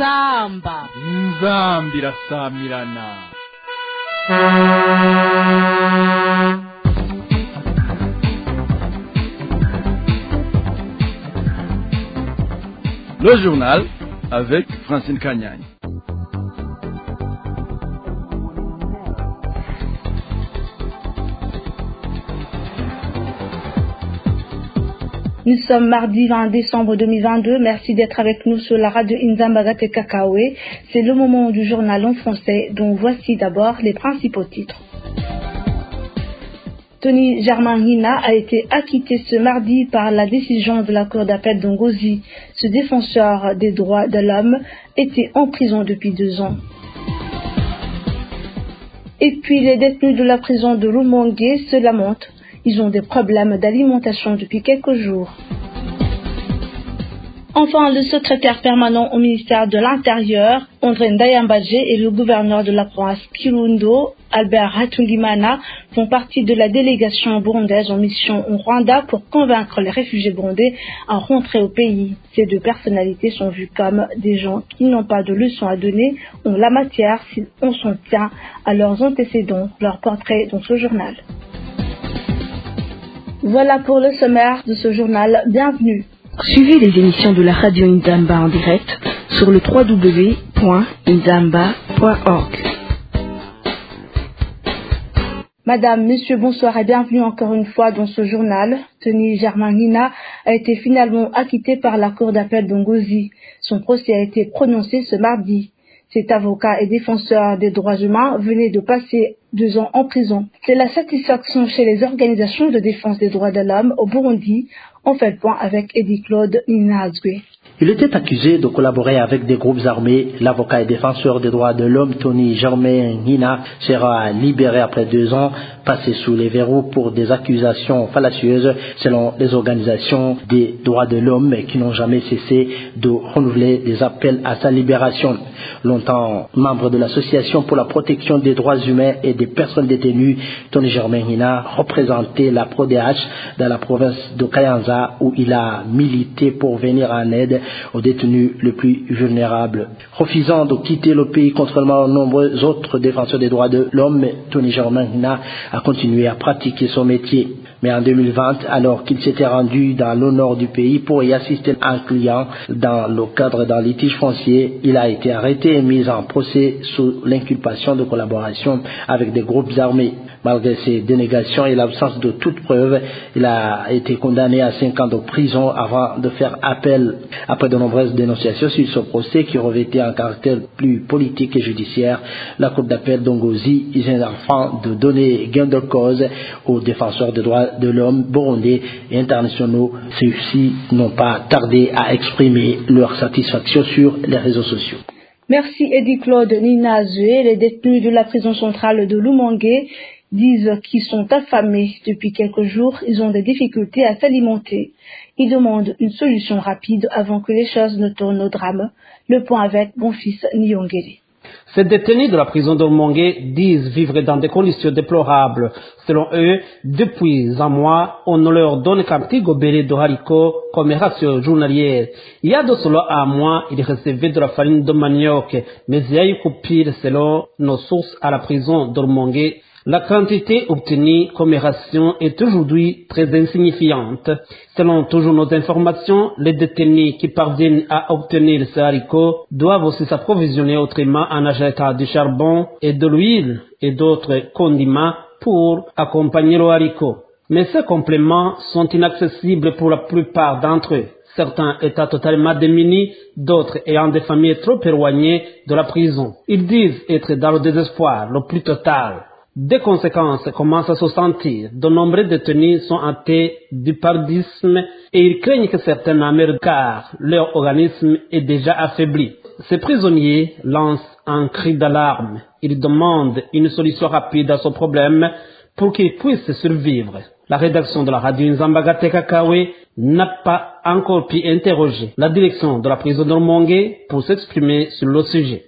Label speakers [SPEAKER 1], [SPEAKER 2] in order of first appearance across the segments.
[SPEAKER 1] inzamba
[SPEAKER 2] irasamirana. Le journal avec Francine Kanyagne.
[SPEAKER 3] Nous sommes mardi 20 décembre 2022. Merci d'être avec nous sur la radio Inzamba Kakawe. C'est le moment du journal en français, dont voici d'abord les principaux titres. Tony Germain Hina a été acquitté ce mardi par la décision de la Cour d'appel d'Ongozi. Ce défenseur des droits de l'homme était en prison depuis 2 ans. Et puis les détenus de la prison de Rumongue se lamentent. Ils ont des problèmes d'alimentation depuis quelques jours. Enfin, le secrétaire permanent au ministère de l'Intérieur, André Ndayambaje, et le gouverneur de la province Kirundo, Albert Hatungimana, font partie de la délégation burundaise en mission au Rwanda pour convaincre les réfugiés burundais à rentrer au pays. Ces 2 personnalités sont vues comme des gens qui n'ont pas de leçons à donner en la matière si on s'en tient à leurs antécédents. Leur portrait dans ce journal. Voilà pour le sommaire de ce journal. Bienvenue.
[SPEAKER 4] Suivez les émissions de la radio Inzamba en direct sur le www.inzamba.org.
[SPEAKER 3] Madame, Monsieur, bonsoir et bienvenue encore une fois dans ce journal. Tony Germain Hina a été finalement acquitté par la Cour d'appel d'Ongozi. Son procès a été prononcé ce mardi. Cet avocat et défenseur des droits humains venait de passer 2 ans en prison. C'est la satisfaction chez les organisations de défense des droits de l'homme au Burundi. On fait le point avec Eddie Claude Ninazwe.
[SPEAKER 5] Il était accusé de collaborer avec des groupes armés. L'avocat et défenseur des droits de l'homme, Tony Germain Hina, sera libéré après 2 ans, passé sous les verrous pour des accusations fallacieuses, selon les organisations des droits de l'homme qui n'ont jamais cessé de renouveler des appels à sa libération. Longtemps membre de l'Association pour la protection des droits humains et des personnes détenues, Tony Germain Hina représentait la PRODH dans la province de Kayanza, où il a milité pour venir en aide aux détenus les plus vulnérables. Refusant de quitter le pays contrairement aux nombreux autres défenseurs des droits de l'homme, Tony Germain Hina a continué à pratiquer son métier. Mais en 2020, alors qu'il s'était rendu dans le nord du pays pour y assister à un client dans le cadre d'un litige foncier, il a été arrêté et mis en procès sous l'inculpation de collaboration avec des groupes armés. Malgré ses dénégations et l'absence de toute preuve, il a été condamné à 5 ans de prison avant de faire appel. Après de nombreuses dénonciations sur ce procès qui revêtait un caractère plus politique et judiciaire, la Cour d'appel d'Ongozi vient enfin de donner gain de cause aux défenseurs des droits de l'homme burundais et internationaux. Ceux-ci n'ont pas tardé à exprimer leur satisfaction sur les réseaux sociaux.
[SPEAKER 3] Merci Eddie Claude Ninazwe. Les détenus de la prison centrale de Rumongue disent qu'ils sont affamés depuis quelques jours. Ils ont des difficultés à s'alimenter. Ils demandent une solution rapide avant que les choses ne tournent au drame. Le point avec mon fils Nyongere.
[SPEAKER 6] Ces détenus de la prison de Rumongue disent vivre dans des conditions déplorables. Selon eux, depuis un mois, on ne leur donne qu'un petit gobelet de haricots comme ration journalière. Il y a de cela un mois, ils recevaient de la farine de manioc, mais il y a eu coupure selon nos sources à la prison de Rumongue. La quantité obtenue comme ration est aujourd'hui très insignifiante. Selon toujours nos informations, les détenus qui parviennent à obtenir ces haricots doivent aussi s'approvisionner autrement en achetant du charbon et de l'huile et d'autres condiments pour accompagner le haricot. Mais ces compléments sont inaccessibles pour la plupart d'entre eux. Certains étant totalement démunis, d'autres ayant des familles trop éloignées de la prison. Ils disent être dans le désespoir le plus total. Des conséquences commencent à se sentir. De nombreux détenus sont atteints du paludisme et ils craignent que certains n'en meurent car leur organisme est déjà affaibli. Ces prisonniers lancent un cri d'alarme. Ils demandent une solution rapide à ce problème pour qu'ils puissent survivre. La rédaction de la radio Inzamba Kakawe n'a pas encore pu interroger la direction de la prison de Rumongue pour s'exprimer sur le sujet.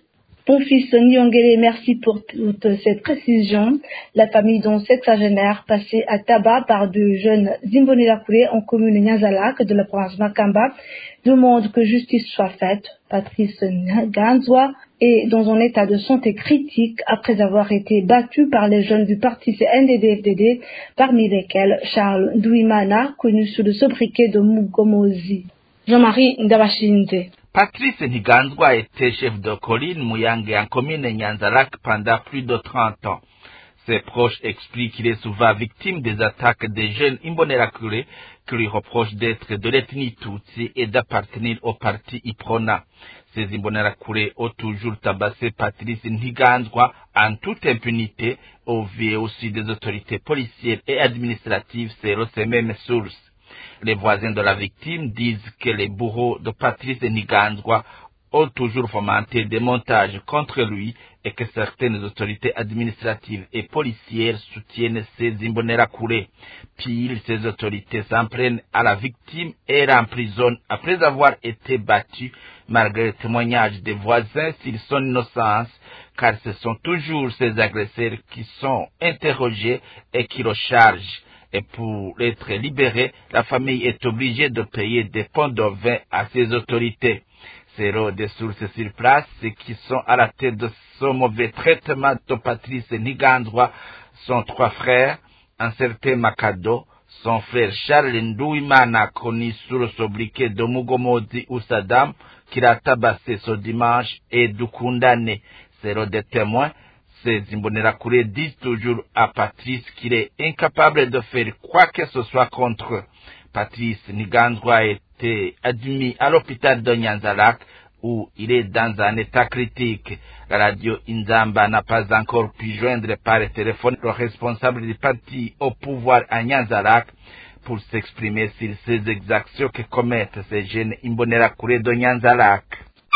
[SPEAKER 3] Bonfils Nyongele, merci pour toutes ces précisions. La famille dont septuagénaire passée à tabac par deux jeunes Imbonerakure en commune Nyanzalak de la province Makamba demande que justice soit faite. Patrice Nganzwa est dans un état de santé critique après avoir été battu par les jeunes du parti CNDD-FDD, parmi lesquels Charles Ndouimana, connu sous le sobriquet de Mugomozi. Jean-Marie Ndabashinde.
[SPEAKER 1] Patrice Nganzwa était chef de colline Muyange en commune Nyanzalak pendant plus de 30 ans. Ses proches expliquent qu'il est souvent victime des attaques des jeunes Imbonerakure qui lui reprochent d'être de l'ethnie Tutsi et d'appartenir au parti Iprona. Ces Imbonerakure ont toujours tabassé Patrice Nganzwa en toute impunité au vu aussi des autorités policières et administratives selon ces mêmes sources. Les voisins de la victime disent que les bourreaux de Patrice Nganzwa ont toujours fomenté des montages contre lui et que certaines autorités administratives et policières soutiennent ces Imbonerakure. Pire, ces autorités s'en prennent à la victime et l'emprisonnent après avoir été battus malgré le témoignage des voisins sur son innocence, car ce sont toujours ces agresseurs qui sont interrogés et qui le chargent. Et pour être libéré, la famille est obligée de payer des pots de vin à ces autorités. Selon des sources sur place, ceux qui sont à la tête de ce mauvais traitement de Patrice Nganzwa sont 3 frères, un certain Makado, son frère Charles Ndouimana, connu sous le sobriquet de Mugomozi ou Saddam, qui l'a tabassé ce dimanche, et Dukundane. Selon des témoins, ces Imbonerakure disent toujours à Patrice qu'il est incapable de faire quoi que ce soit contre eux. Patrice Nganzwa a été admis à l'hôpital de Nyanzalak où il est dans un état critique. La radio Inzamba n'a pas encore pu joindre par téléphone le responsable du parti au pouvoir à Nyanzalak pour s'exprimer sur ces exactions que commettent ces jeunes Imbonerakure de Nyanzalak.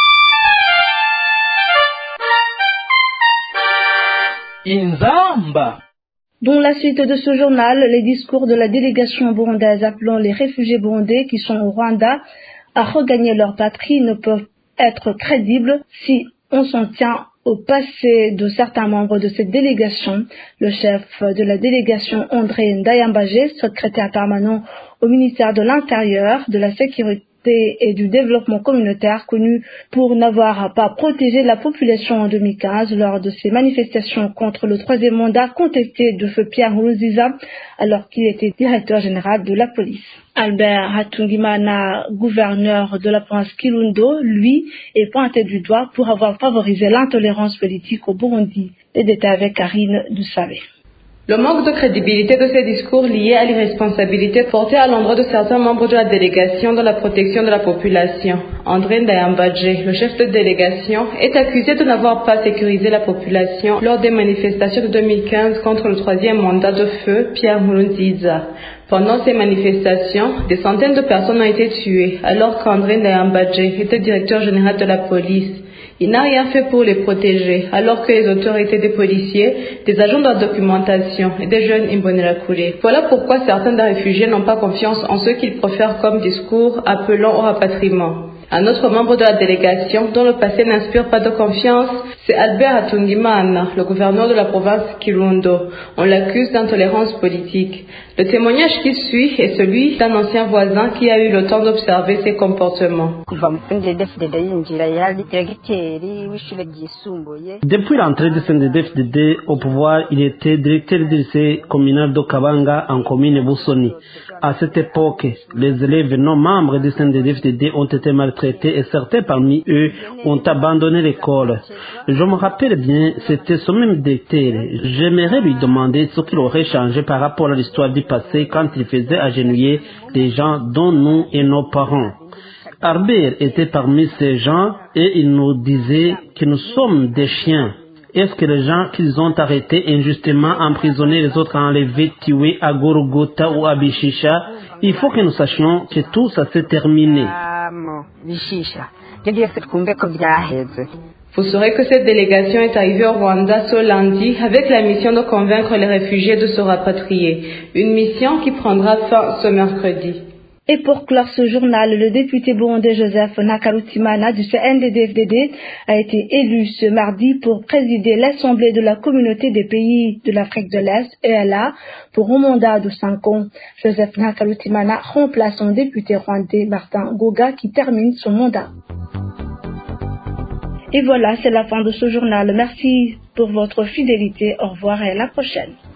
[SPEAKER 2] Inzamba.
[SPEAKER 3] Dans la suite de ce journal, les discours de la délégation burundaise appelant les réfugiés burundais qui sont au Rwanda à regagner leur patrie ne peuvent être crédibles si on s'en tient au passé de certains membres de cette délégation. Le chef de la délégation, André Ndayambaje, secrétaire permanent au ministère de l'Intérieur, de la Sécurité et du développement communautaire, connu pour n'avoir pas protégé la population en 2015 lors de ces manifestations contre le 3e mandat contesté de feu Pierre Nkurunziza alors qu'il était directeur général de la police. Albert Hatungimana, gouverneur de la province Kirundo, lui, est pointé du doigt pour avoir favorisé l'intolérance politique au Burundi. Les détails avec Karine Dousavé.
[SPEAKER 7] Le manque de crédibilité de ces discours liés à l'irresponsabilité portée à l'endroit de certains membres de la délégation dans la protection de la population. André Ndayambaje, le chef de délégation, est accusé de n'avoir pas sécurisé la population lors des manifestations de 2015 contre le 3e mandat de feu Pierre Nkurunziza. Pendant ces manifestations, des centaines de personnes ont été tuées alors qu'André Ndayambaje était directeur général de la police. Il n'a rien fait pour les protéger, alors que les autorités des policiers, des agents de la documentation et des jeunes Imbonerakure. Voilà pourquoi certains des réfugiés n'ont pas confiance en ce qu'ils profèrent comme discours appelant au rapatriement. Un autre membre de la délégation, dont le passé n'inspire pas de confiance, c'est Albert Hatungimana, le gouverneur de la province Kirundo. On l'accuse d'intolérance politique. Le témoignage qui suit est celui d'un ancien voisin qui a eu le temps d'observer ses comportements.
[SPEAKER 6] Depuis l'entrée du CNDD-FDD au pouvoir, il était directeur du lycée communal de Kabanga en commune Busoni. À cette époque, les élèves non membres du CNDD-FDD ont été maltraités et certains parmi eux ont abandonné l'école. Je me rappelle bien, c'était ce même directeur. J'aimerais lui demander ce qu'il aurait changé par rapport à l'histoire du passé quand il faisait agenouiller les gens dont nous et nos parents. Albert était parmi ces gens et il nous disait que nous sommes des chiens. Est-ce que les gens qu'ils ont arrêtés injustement, emprisonnés, les autres enlevés, tués à Gorogota ou à Bishisha, il faut que nous sachions que tout ça s'est terminé.
[SPEAKER 7] Vous saurez que cette délégation est arrivée au Rwanda ce lundi avec la mission de convaincre les réfugiés de se rapatrier. Une mission qui prendra fin ce mercredi.
[SPEAKER 3] Et pour clore ce journal, le député burundais Joseph Nakarutimana du CNDD-FDD a été élu ce mardi pour présider l'Assemblée de la communauté des pays de l'Afrique de l'Est, EALA, pour un mandat de 5 ans. Joseph Nakarutimana remplace son député rwandais Martin Goga qui termine son mandat. Et voilà, c'est la fin de ce journal. Merci pour votre fidélité. Au revoir et à la prochaine.